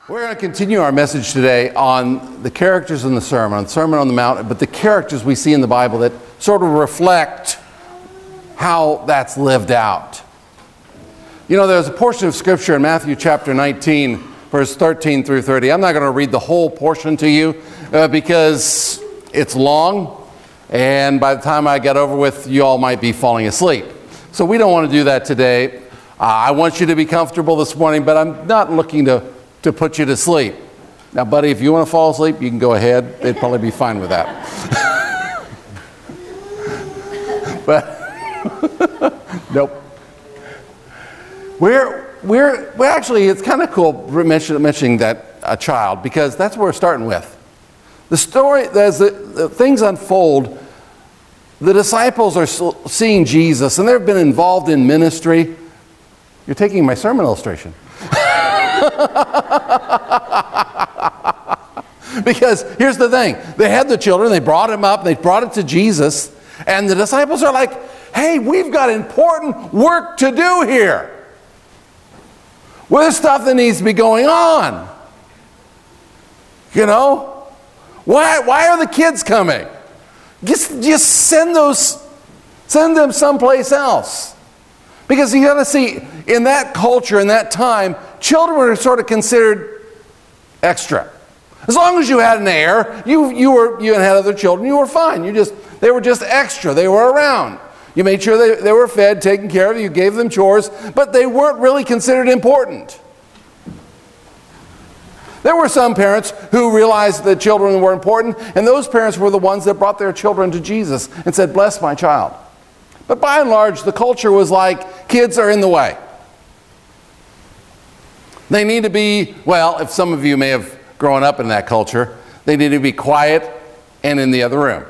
We're going to continue our message today on the characters in the Sermon on the Mount, but the characters we see in the Bible that sort of reflect how that's lived out. You know, there's a portion of Scripture in Matthew chapter 19, verse 13 through 30. I'm not going to read the whole portion to you because it's long, and by the time I get over with, you all might be falling asleep. So we don't want to do that today. I want you to be comfortable this morning, but I'm not looking to put you to sleep. Now, buddy, if you want to fall asleep, you can go ahead. They'd probably be fine with that. But, nope. We're actually, it's kind of cool mentioning that a child, because that's what we're starting with. The story, as the things unfold, the disciples are seeing Jesus, and they've been involved in ministry. You're taking my sermon illustration. Because here's the thing, they had the children, they brought him up, they brought it to Jesus, and the disciples are like, hey, we've got important work to do here. Well, there's stuff that needs to be going on. You know? Why are the kids coming? Just send them someplace else. Because you got to see, in that culture, in that time, children were sort of considered extra. As long as you had an heir, you had other children, you were fine. They were just extra. They were around. You made sure they were fed, taken care of. You gave them chores, but they weren't really considered important. There were some parents who realized that children were important, and those parents were the ones that brought their children to Jesus and said, "Bless my child." But by and large, the culture was like, kids are in the way. They need to be, well, if some of you may have grown up in that culture, they need to be quiet and in the other room.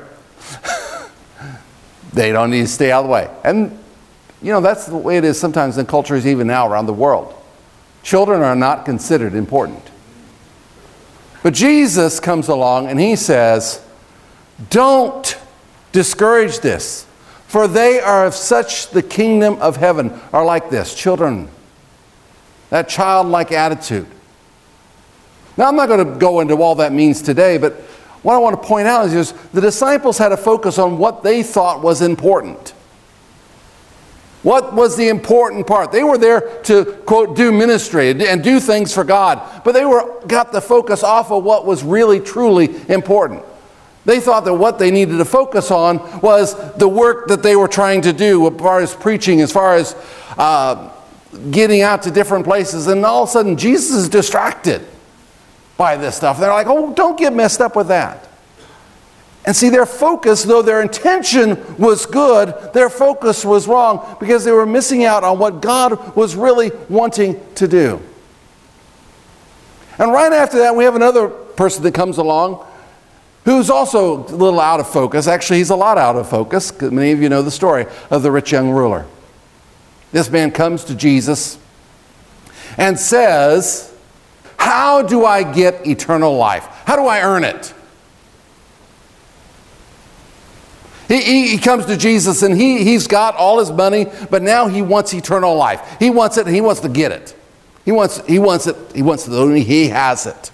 They don't need to stay out of the way. And, you know, that's the way it is sometimes in cultures even now around the world. Children are not considered important. But Jesus comes along and he says, don't discourage this. For they are of such the kingdom of heaven, are like this, children. That childlike attitude. Now, I'm not going to go into all that means today, but what I want to point out is just the disciples had a focus on what they thought was important. What was the important part? They were there to, quote, do ministry and do things for God, but they got the focus off of what was really, truly important. They thought that what they needed to focus on was the work that they were trying to do as far as preaching, as far as getting out to different places. And all of a sudden, Jesus is distracted by this stuff. They're like, oh, don't get messed up with that. And see, their focus, though their intention was good, their focus was wrong because they were missing out on what God was really wanting to do. And right after that, we have another person that comes along who's also a little out of focus. Actually, he's a lot out of focus, because many of you know the story of the rich young ruler. This man comes to Jesus and says, how do I get eternal life? How do I earn it? He comes to Jesus and he's got all his money, but now he wants eternal life. He wants it and he wants to get it. He wants it, he has it.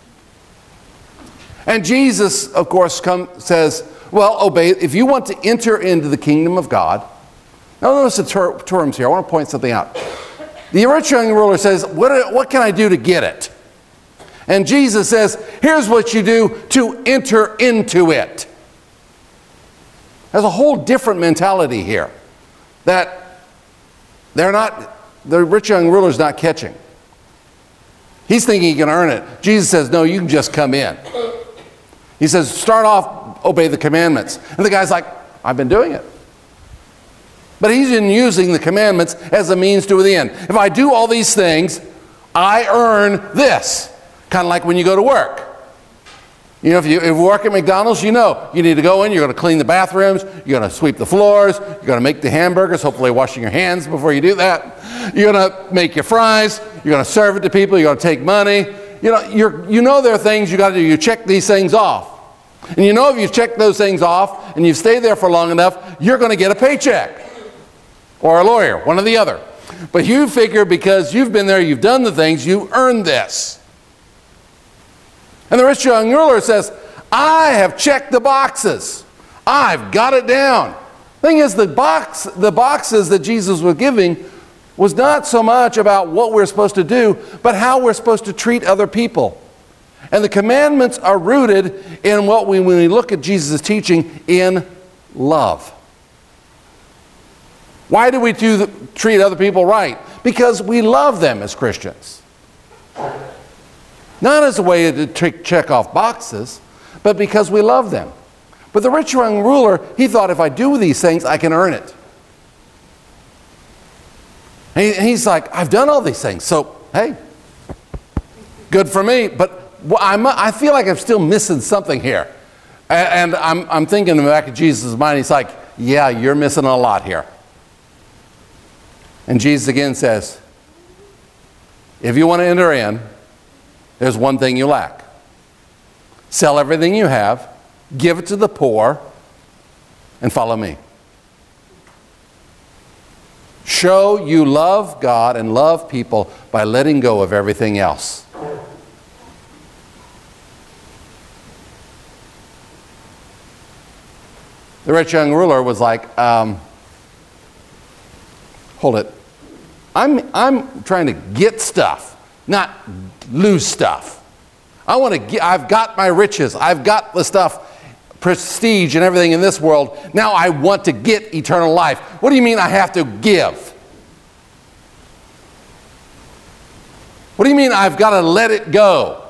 And Jesus, of course, says, well, obey. If you want to enter into the kingdom of God. Now notice the terms here. I want to point something out. The rich young ruler says, what can I do to get it? And Jesus says, here's what you do to enter into it. There's a whole different mentality here that the rich young ruler's not catching. He's thinking he can earn it. Jesus says, no, you can just come in. He says, start off, obey the commandments. And the guy's like, I've been doing it. But he's been using the commandments as a means to the end. If I do all these things, I earn this. Kind of like when you go to work. You know, if you work at McDonald's, you know you need to go in, you're going to clean the bathrooms, you're going to sweep the floors, you're going to make the hamburgers, hopefully washing your hands before you do that. You're going to make your fries, you're going to serve it to people, you're going to take money. You know there are things you got to do. You check these things off. And you know if you check those things off and you stay there for long enough, you're going to get a paycheck. Or a lawyer, one or the other. But you figure because you've been there, you've done the things, you earned this. And the rich young ruler says, I have checked the boxes. I've got it down. Thing is, the boxes that Jesus was giving was not so much about what we're supposed to do, but how we're supposed to treat other people. And the commandments are rooted in what when we look at Jesus' teaching, in love. Why do we treat other people right? Because we love them as Christians. Not as a way to check off boxes, but because we love them. But the rich young ruler, he thought, if I do these things, I can earn it. And he's like, I've done all these things, so hey, good for me. But I feel like I'm still missing something here. And I'm thinking back of Jesus' mind, he's like, yeah, you're missing a lot here. And Jesus again says, if you want to enter in, there's one thing you lack. Sell everything you have, give it to the poor, and follow me. Show you love God and love people by letting go of everything else. The rich young ruler was like, hold it. I'm trying to get stuff, not lose stuff. I've got my riches. I've got the stuff, prestige and everything in this world. Now I want to get eternal life. What do you mean I have to give? What do you mean I've got to let it go?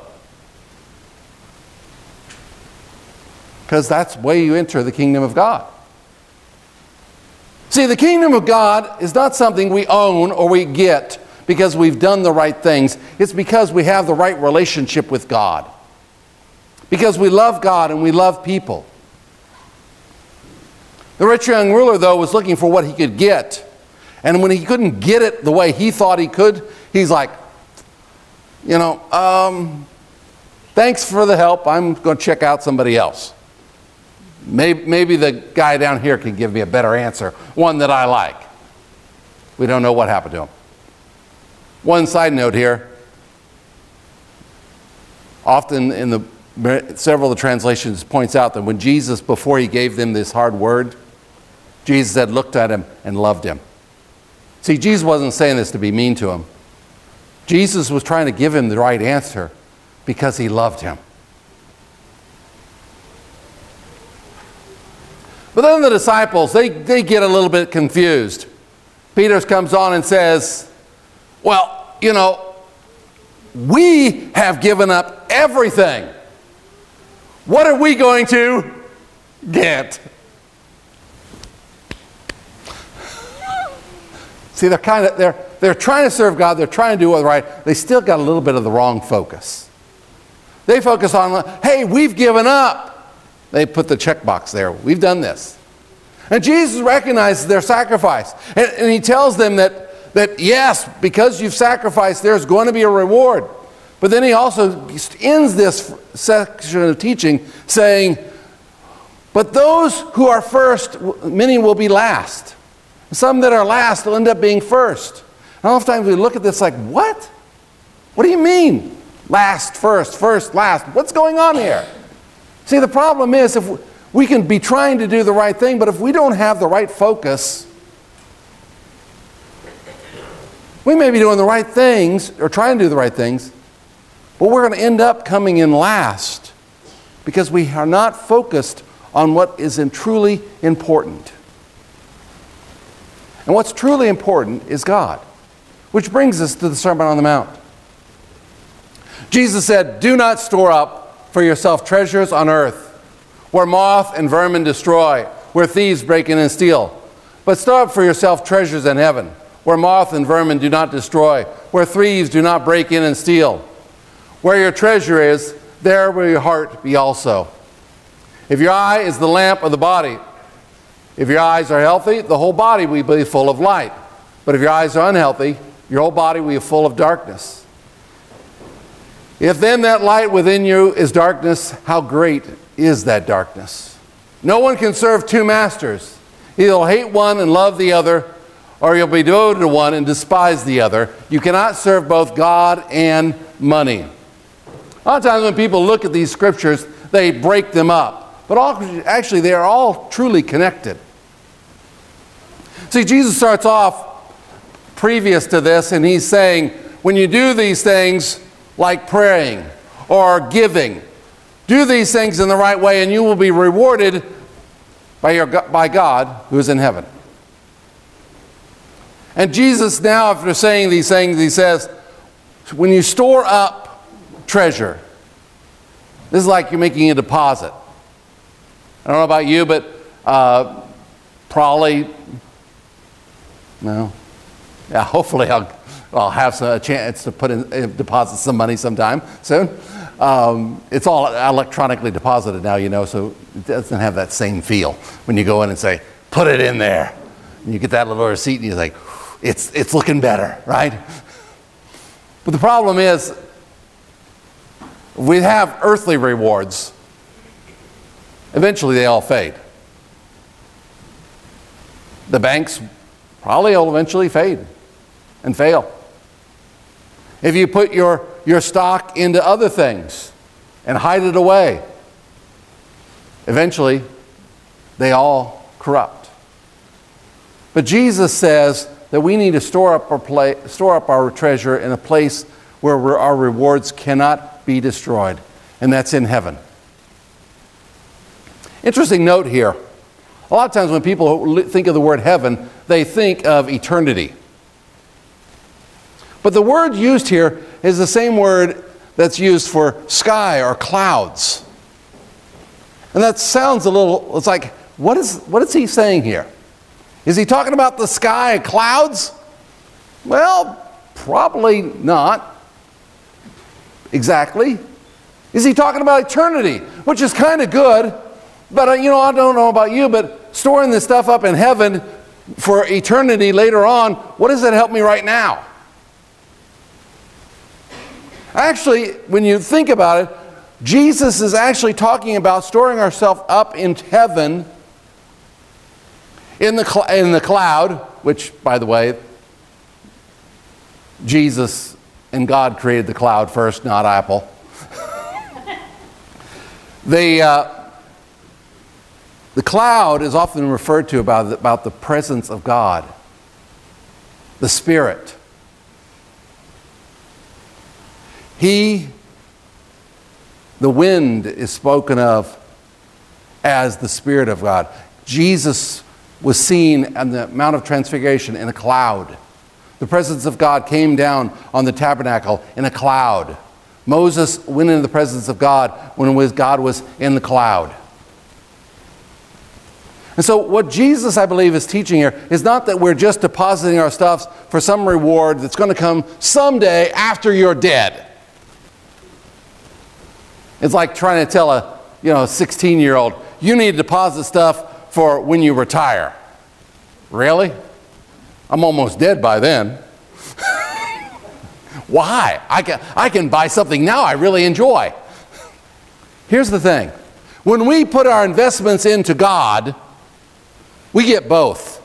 Because that's the way you enter the kingdom of God. See, the kingdom of God is not something we own or we get because we've done the right things. It's because we have the right relationship with God. Because we love God and we love people. The rich young ruler, though, was looking for what he could get. And when he couldn't get it the way he thought he could, he's like, thanks for the help. I'm going to check out somebody else. Maybe the guy down here can give me a better answer, one that I like. We don't know what happened to him. One side note here. Often in several of the translations points out that when Jesus, before he gave them this hard word, Jesus had looked at him and loved him. See, Jesus wasn't saying this to be mean to him. Jesus was trying to give him the right answer because he loved him. But then the disciples, they get a little bit confused. Peter comes on and says, well, we have given up everything. What are we going to get? See, they're trying to serve God, they're trying to do what's right. They still got a little bit of the wrong focus. They focus on, hey, we've given up. They put the checkbox there. We've done this. And Jesus recognizes their sacrifice. And he tells them that yes, because you've sacrificed, there's going to be a reward. But then he also ends this section of teaching saying, but those who are first, many will be last. Some that are last will end up being first. And oftentimes we look at this like, what? What do you mean? Last, first, last. What's going on here? See, the problem is if we can be trying to do the right thing, but if we don't have the right focus, we may be doing the right things or trying to do the right things, but we're going to end up coming in last because we are not focused on what is truly important. And what's truly important is God, which brings us to the Sermon on the Mount. Jesus said, do not store up for yourself treasures on earth, where moth and vermin destroy, where thieves break in and steal. But store up for yourself treasures in heaven, where moth and vermin do not destroy, where thieves do not break in and steal. Where your treasure is, there will your heart be also. If your eye is the lamp of the body, if your eyes are healthy, the whole body will be full of light. But if your eyes are unhealthy, your whole body will be full of darkness. If then that light within you is darkness, how great is that darkness? No one can serve two masters. Either you'll hate one and love the other, or you'll be devoted to one and despise the other. You cannot serve both God and money. A lot of times when people look at these scriptures, they break them up. But actually, they are all truly connected. See, Jesus starts off previous to this, and he's saying, when you do these things like praying or giving, do these things in the right way, and you will be rewarded by God who is in heaven. And Jesus now, after saying these things, he says, when you store up treasure, this is like you're making a deposit. I don't know about you, but probably, no. Yeah, hopefully I'll have a chance to put in deposit some money sometime soon. It's all electronically deposited now, you know, so it doesn't have that same feel when you go in and say, put it in there. And you get that little receipt and you're like, it's looking better, right? But the problem is, we have earthly rewards. Eventually they all fade. The banks probably will eventually fade and fail. If you put your stock into other things and hide it away, eventually they all corrupt. But Jesus says that we need to store up our treasure in a place where our rewards cannot be destroyed, and that's in heaven. Interesting note here. A lot of times when people think of the word heaven, they think of eternity. But the word used here is the same word that's used for sky or clouds. And that sounds a little, it's like, what is he saying here? Is he talking about the sky and clouds? Well, probably not exactly. Is he talking about eternity? Which is kind of good, but I don't know about you, but storing this stuff up in heaven for eternity later on, what does that help me right now? Actually, when you think about it, Jesus is actually talking about storing ourselves up in heaven in the cloud, which, by the way, Jesus and God created the cloud first, not Apple. The cloud is often referred to about the presence of God, the Spirit. The wind is spoken of as the Spirit of God. Jesus was seen on the Mount of Transfiguration in a cloud. The presence of God came down on the tabernacle in a cloud. Moses went into the presence of God when God was in the cloud. And so what Jesus, I believe, is teaching here is not that we're just depositing our stuff for some reward that's going to come someday after you're dead. It's like trying to tell a 16-year-old, you need to deposit stuff for when you retire. Really? I'm almost dead by then. Why? I can buy something now I really enjoy. Here's the thing. When we put our investments into God, we get both.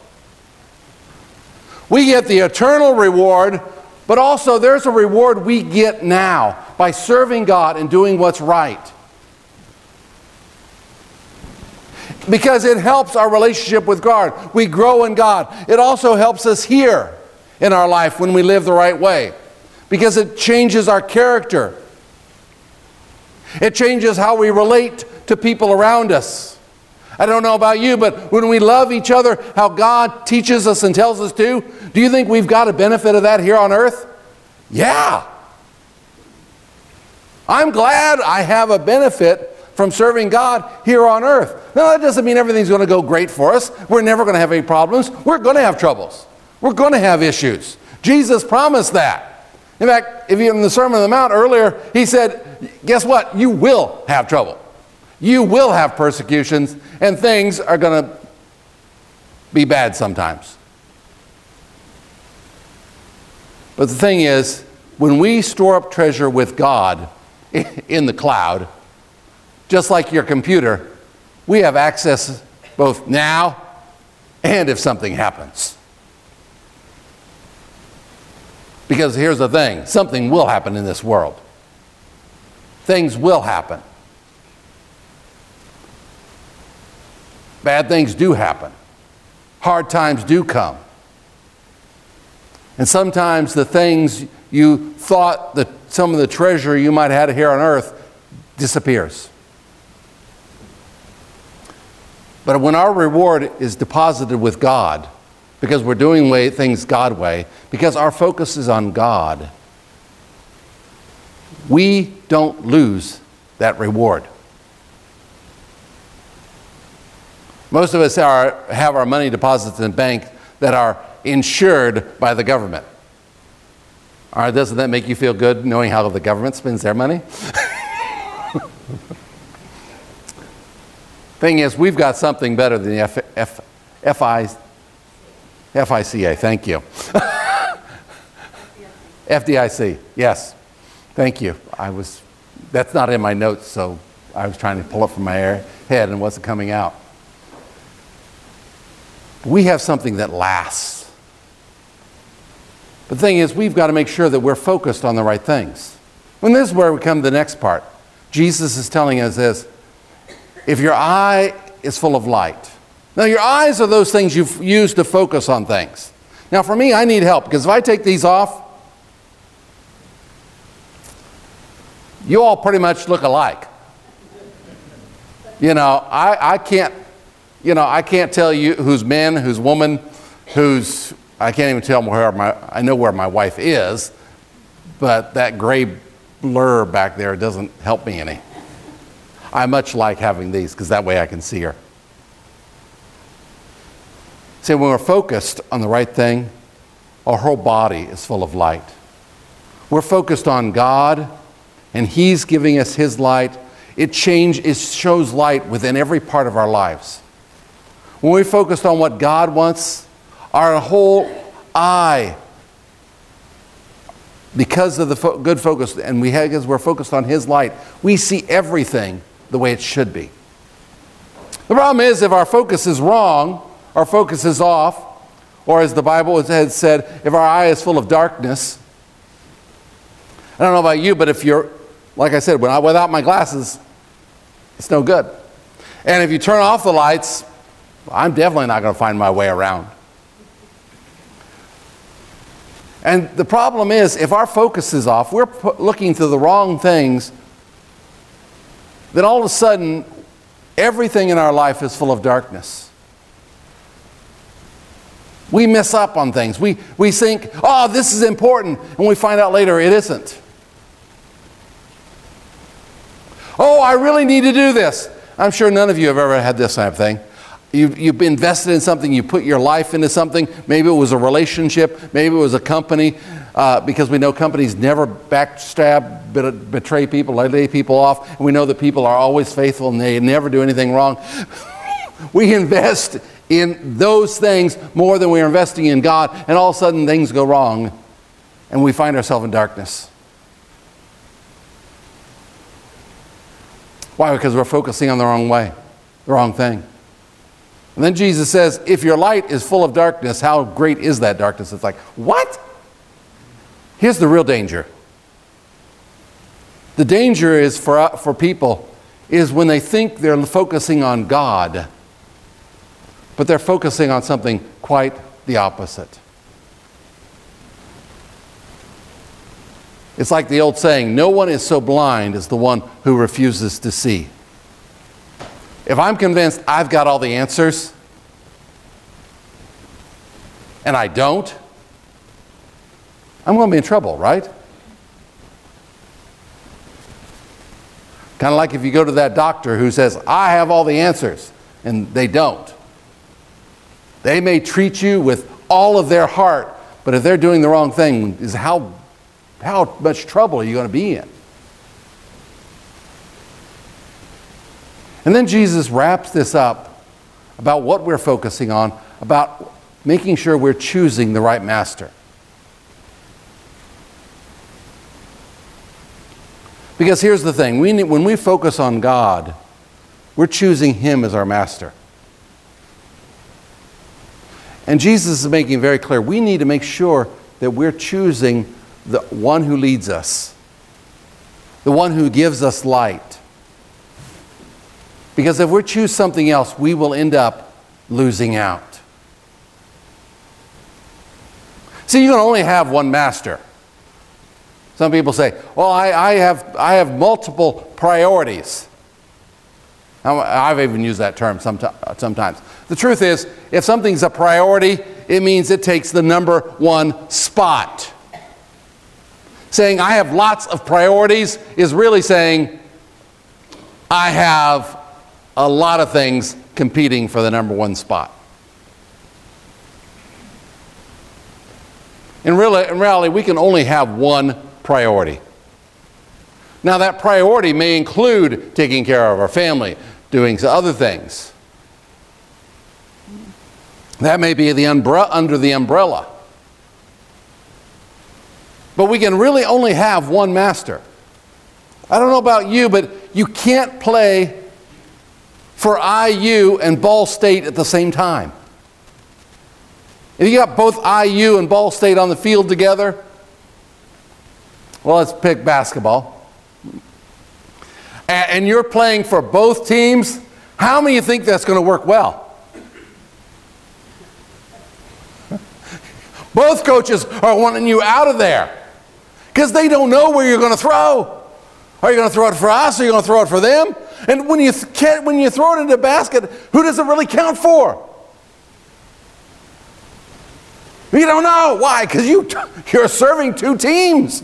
We get the eternal reward, but also there's a reward we get now by serving God and doing what's right. Because it helps our relationship with God. We grow in God. It also helps us here in our life when we live the right way. Because it changes our character. It changes how we relate to people around us. I don't know about you, but when we love each other how God teaches us and tells us to, do you think we've got a benefit of that here on earth? Yeah. I'm glad I have a benefit from serving God here on earth. Now, that doesn't mean everything's going to go great for us. We're never going to have any problems. We're going to have troubles. We're going to have issues. Jesus promised that. In fact, if you in the Sermon on the Mount earlier, he said, guess what? You will have trouble. You will have persecutions, and things are going to be bad sometimes. But the thing is, when we store up treasure with God in the cloud, just like your computer, we have access both now and if something happens. Because here's the thing, something will happen in this world. things will happen. Bad things do happen. Hard times do come. And sometimes the things you thought that some of the treasure you might have had here on earth disappears. But when our reward is deposited with God, because we're doing things God's way, because our focus is on God, we don't lose that reward. Most of us have our money deposits in banks that are insured by the government. All right, doesn't that make you feel good knowing how the government spends their money? Thing is, we've got something better than the FICA. Thank you. FDIC. Yes. Thank you. That's not in my notes, so I was trying to pull it from my head and it wasn't coming out. We have something that lasts. But the thing is, we've got to make sure that we're focused on the right things. And this is where we come to the next part. Jesus is telling us this: if your eye is full of light. Now, your eyes are those things you've used to focus on things. Now, for me, I need help, because if I take these off, you all pretty much look alike. You know, I can't tell you who's man, who's woman, I can't even tell I know where my wife is, but that gray blur back there doesn't help me any. I much like having these, because that way I can see her. See, when we're focused on the right thing, our whole body is full of light. We're focused on God, and He's giving us His light. It shows light within every part of our lives. When we're focused on what God wants, our whole eye, because of the good focus, and because we're focused on His light, we see everything the way it should be. The problem is, if our focus is wrong, our focus is off, or as the Bible has said, if our eye is full of darkness. I don't know about you, but if you're, like I said, without my glasses, it's no good. And if you turn off the lights, I'm definitely not going to find my way around. And the problem is, if our focus is off, we're looking to the wrong things, then all of a sudden, everything in our life is full of darkness. We mess up on things. We think, oh, this is important, and we find out later it isn't. Oh, I really need to do this. I'm sure none of you have ever had this kind of thing. You've been invested in something, you put your life into something, maybe it was a relationship, maybe it was a company, because we know companies never backstab, betray people, lay people off, and we know that people are always faithful and they never do anything wrong. We invest in those things more than we're investing in God, and all of a sudden things go wrong, and we find ourselves in darkness. Why? Because we're focusing on the wrong way, the wrong thing. And then Jesus says, if your light is full of darkness, how great is that darkness? It's like, what? Here's the real danger. The danger is for people is when they think they're focusing on God, but they're focusing on something quite the opposite. It's like the old saying, no one is so blind as the one who refuses to see. If I'm convinced I've got all the answers, and I don't, I'm going to be in trouble, right? Kind of like if you go to that doctor who says, I have all the answers, and they don't. They may treat you with all of their heart, but if they're doing the wrong thing, is how much trouble are you going to be in? And then Jesus wraps this up about what we're focusing on, about making sure we're choosing the right master. Because here's the thing, when we focus on God, we're choosing Him as our master. And Jesus is making it very clear, we need to make sure that we're choosing the one who leads us. the one who gives us light. Because if we choose something else, we will end up losing out. See, you can only have one master. Some people say, well, I have multiple priorities. I've even used that term sometimes. The truth is, if something's a priority, it means it takes the number one spot. Saying I have lots of priorities is really saying I have a lot of things competing for the number one spot. In reality, we can only have one priority. Now, that priority may include taking care of our family, doing other things. That may be under the umbrella. But we can really only have one master. I don't know about you, but you can't play for IU and Ball State at the same time. If you got both IU and Ball State on the field together, well, let's pick basketball. And you're playing for both teams, how many of you think that's going to work well? Both coaches are wanting you out of there because they don't know where you're going to throw. Are you going to throw it for us or are you going to throw it for them? And when you throw it into the basket, who does it really count for? You don't know. Why? Because you're serving two teams.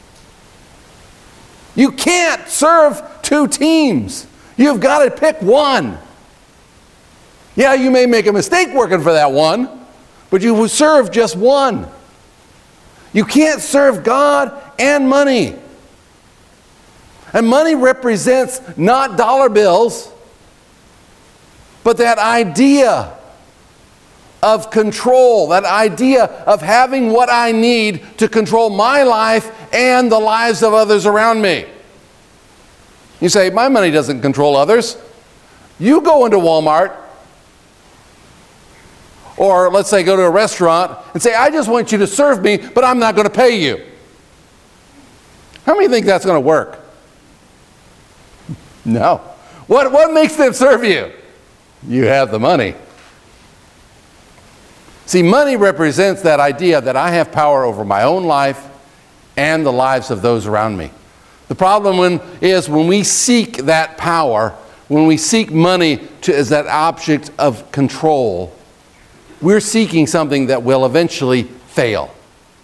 You can't serve two teams. You've got to pick one. Yeah, you may make a mistake working for that one, but you will serve just one. You can't serve God and money. And money represents not dollar bills, but that idea of control, that idea of having what I need to control my life and the lives of others around me. You say, my money doesn't control others. You go into Walmart, or let's say go to a restaurant and say, I just want you to serve me, but I'm not going to pay you. How many think that's going to work? No. What makes them serve you? You have the money. See, money represents that idea that I have power over my own life and the lives of those around me. The problem is when we seek that power, when we seek money as that object of control, we're seeking something that will eventually fail.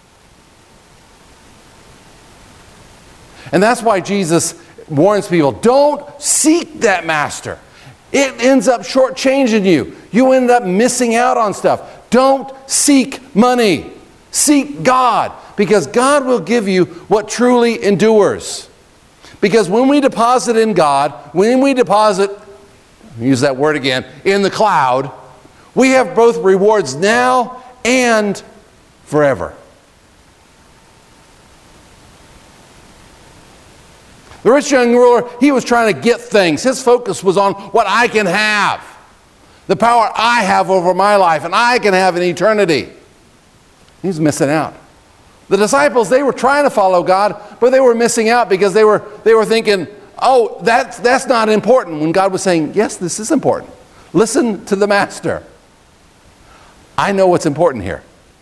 And that's why Jesus warns people, don't seek that master. It ends up shortchanging you. You end up missing out on stuff. Don't seek money. Seek God, because God will give you what truly endures. Because when we deposit in God, when we deposit, use that word again, in the cloud, we have both rewards now and forever. The rich young ruler, he was trying to get things. His focus was on what I can have. The power I have over my life and I can have in eternity. He's missing out. The disciples, they were trying to follow God, but they were missing out because they were thinking, oh, that's not important. When God was saying, yes, this is important. Listen to the master. I know what's important here.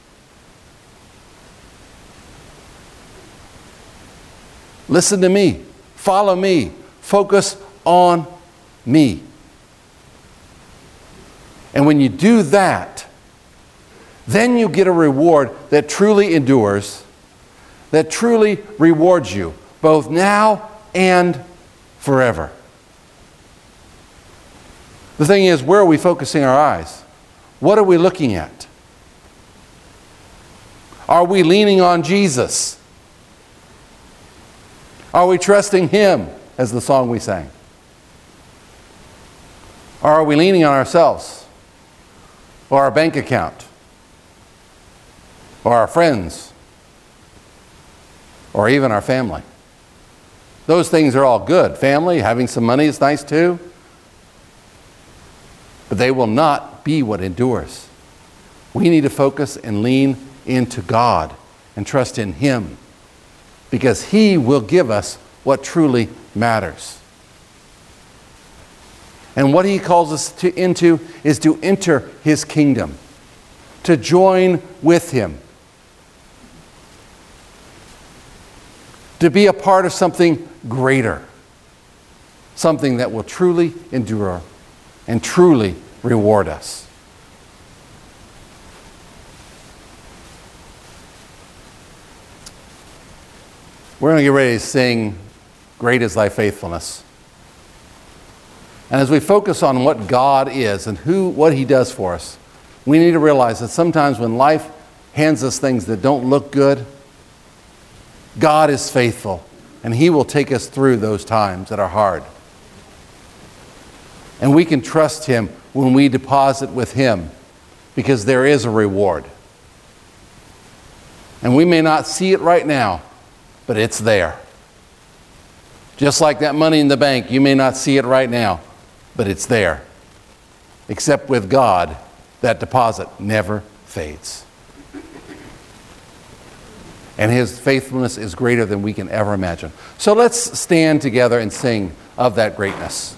Listen to me. Follow me. Focus on me. And when you do that, then you get a reward that truly endures, that truly rewards you, both now and forever. The thing is, where are we focusing our eyes? What are we looking at? Are we leaning on Jesus? Are we trusting Him, as the song we sang? Or are we leaning on ourselves? Or our bank account? Or our friends? Or even our family? Those things are all good. Family, having some money is nice too. But they will not be what endures. We need to focus and lean into God and trust in Him, because He will give us what truly matters. And what he calls us into is to enter his kingdom, to join with him, to be a part of something greater, something that will truly endure and truly reward us. We're going to get ready to sing "Great is Thy Faithfulness." And as we focus on what God is and what he does for us, we need to realize that sometimes when life hands us things that don't look good, God is faithful, and he will take us through those times that are hard. And we can trust him when we deposit with him, because there is a reward. And we may not see it right now, but it's there. Just like that money in the bank, you may not see it right now, but it's there. Except with God, that deposit never fades. And his faithfulness is greater than we can ever imagine. So let's stand together and sing of that greatness.